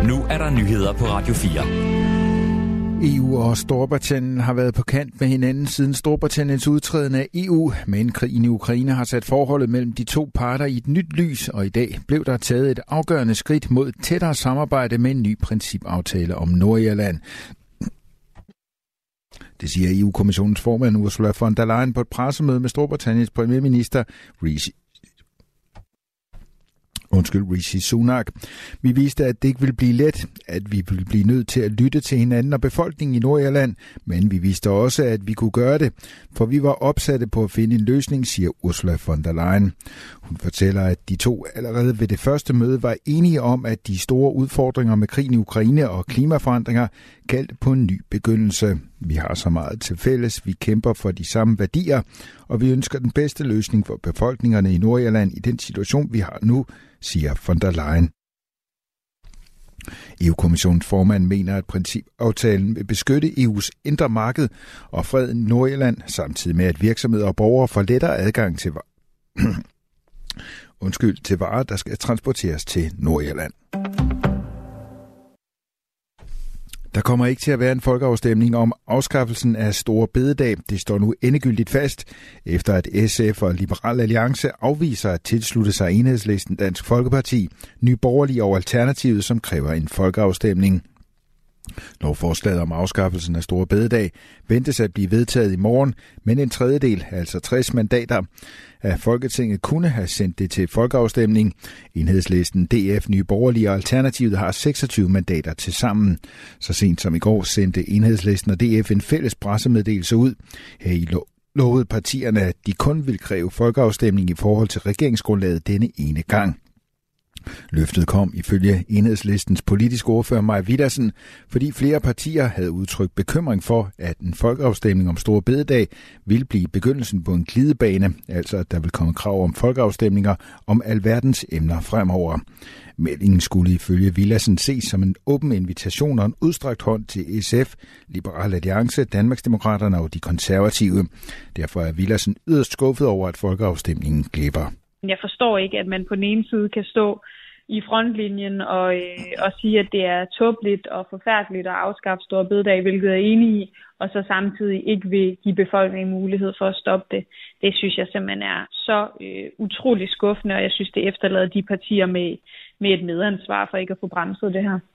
Nu er der nyheder på Radio 4. EU og Storbritannien har været på kant med hinanden siden Storbritanniens udtræden af EU, men krigen i Ukraine har sat forholdet mellem de to parter i et nyt lys, og i dag blev der taget et afgørende skridt mod et tættere samarbejde med en ny principaftale om Nordirland. Det siger EU-kommissionens formand Ursula von der Leyen på et pressemøde med Storbritanniens premierminister Rishi Sunak. Vi viste, at det ikke ville blive let, at vi ville blive nødt til at lytte til hinanden og befolkningen i Nordirland, men vi viste også, at vi kunne gøre det, for vi var opsatte på at finde en løsning, siger Ursula von der Leyen. Hun fortæller, at de to allerede ved det første møde var enige om, at de store udfordringer med krigen i Ukraine og klimaforandringer galt på en ny begyndelse. Vi har så meget til fælles, vi kæmper for de samme værdier, og vi ønsker den bedste løsning for befolkningerne i Nordirland i den situation, vi har nu, siger von der Leyen. EU-kommissionens formand mener, at principaftalen vil beskytte EU's indre marked og freden i Nordirland, samtidig med at virksomheder og borgere får lettere adgang til varer, der skal transporteres til Nordirland. Der kommer ikke til at være en folkeafstemning om afskaffelsen af Store Bededag. Det står nu endegyldigt fast, efter at SF og Liberal Alliance afviser at tilslutte sig Enhedslisten, Dansk Folkeparti, Nye Borgerlige og Alternativet, som kræver en folkeafstemning. Lovforslaget om afskaffelsen af Store Bededag ventes at blive vedtaget i morgen, men en tredjedel, altså 60 mandater, af Folketinget kunne have sendt det til folkeafstemning. Enhedslisten, DF, Nye Borgerlige og Alternativet har 26 mandater til sammen. Så sent som i går sendte Enhedslisten og DF en fælles pressemeddelelse ud. Her lovede partierne, at de kun vil kræve folkeafstemning i forhold til regeringsgrundlaget denne ene gang. Løftet kom ifølge Enhedslistens politiske ordfører Mai Villadsen, fordi flere partier havde udtrykt bekymring for, at en folkeafstemning om Store Bededag ville blive begyndelsen på en glidebane, altså at der vil komme krav om folkeafstemninger om alverdens emner fremover. Meldingen skulle ifølge Villadsen ses som en åben invitation og en udstrakt hånd til SF, Liberal Alliance, Danmarksdemokraterne og de konservative. Derfor er Villadsen yderst skuffet over, at folkeafstemningen glipper. Jeg forstår ikke, at man på den ene side kan stå i frontlinjen og sige, at det er tåbeligt og forfærdeligt at afskaffe Store Bededag, hvilket jeg er enig i, og så samtidig ikke vil give befolkningen mulighed for at stoppe det. Det synes jeg simpelthen er så utrolig skuffende, og jeg synes, det efterlader de partier med et medansvar for ikke at få bremset det her.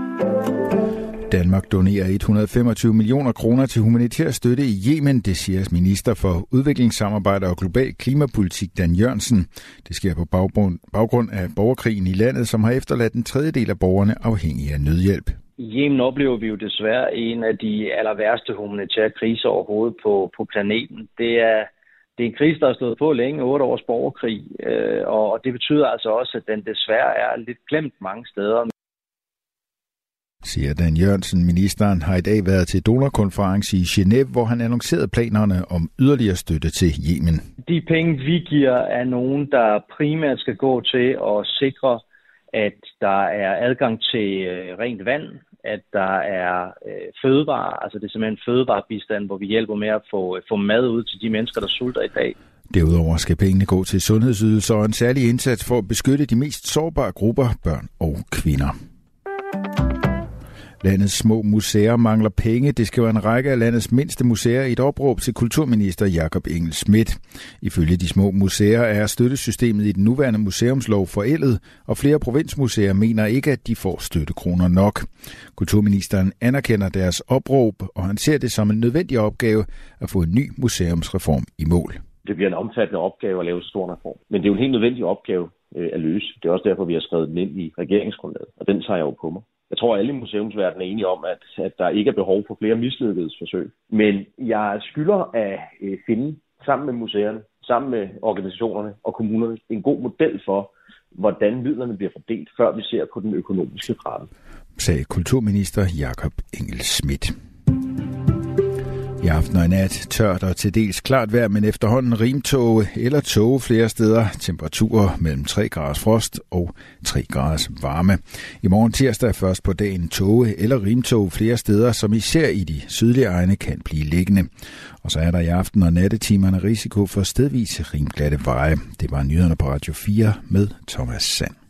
Danmark donerer 125 millioner kroner til humanitær støtte i Yemen, det siger minister for udviklingssamarbejde og global klimapolitik Dan Jørgensen. Det sker på baggrund af borgerkrigen i landet, som har efterladt en tredjedel af borgerne afhængige af nødhjælp. I Yemen oplever vi jo desværre en af de aller værste humanitære kriser overhovedet på planeten. Det er en krise, der har stået på længe, 8 års borgerkrig, og det betyder altså også, at den desværre er lidt glemt mange steder. Siger Dan Jørgensen. Ministeren har i dag været til donorkonference i Genève, hvor han annoncerede planerne om yderligere støtte til Yemen. De penge, vi giver, er nogen, der primært skal gå til at sikre, at der er adgang til rent vand, at der er fødevarer, altså det er simpelthen fødevarebistand, hvor vi hjælper med at få mad ud til de mennesker, der sulter i dag. Derudover skal pengene gå til sundhedsydelser og en særlig indsats for at beskytte de mest sårbare grupper, børn og kvinder. Landets små museer mangler penge. Det skriver en række af landets mindste museer i et opråb til kulturminister Jakob Engel-Schmidt. Ifølge de små museer er støttesystemet i den nuværende museumslov forældet, og flere provinsmuseer mener ikke, at de får støttekroner nok. Kulturministeren anerkender deres opråb, og han ser det som en nødvendig opgave at få en ny museumsreform i mål. Det bliver en omfattende opgave at lave en stor reform, men det er jo en helt nødvendig opgave at løse. Det er også derfor, vi har skrevet den ind i regeringsgrundlaget, og den tager jeg jo på mig. Jeg tror, at alle i museumsverdenen er enige om, at der ikke er behov for flere mislykkede forsøg. Men jeg skylder at finde sammen med museerne, sammen med organisationerne og kommunerne en god model for, hvordan midlerne bliver fordelt, før vi ser på den økonomiske ramme. Sagde kulturminister Jakob Engel-Schmidt. I aften og i nat tørt og til dels klart vejr, men efterhånden rimtåge eller tåge flere steder. Temperaturer mellem 3 graders frost og 3 graders varme. I morgen tirsdag først på dagen tåge eller rimtåge flere steder, som især i de sydlige egne kan blive liggende. Og så er der i aften og nattetimerne risiko for stedvis rimglatte veje. Det var nyhederne på Radio 4 med Thomas Sand.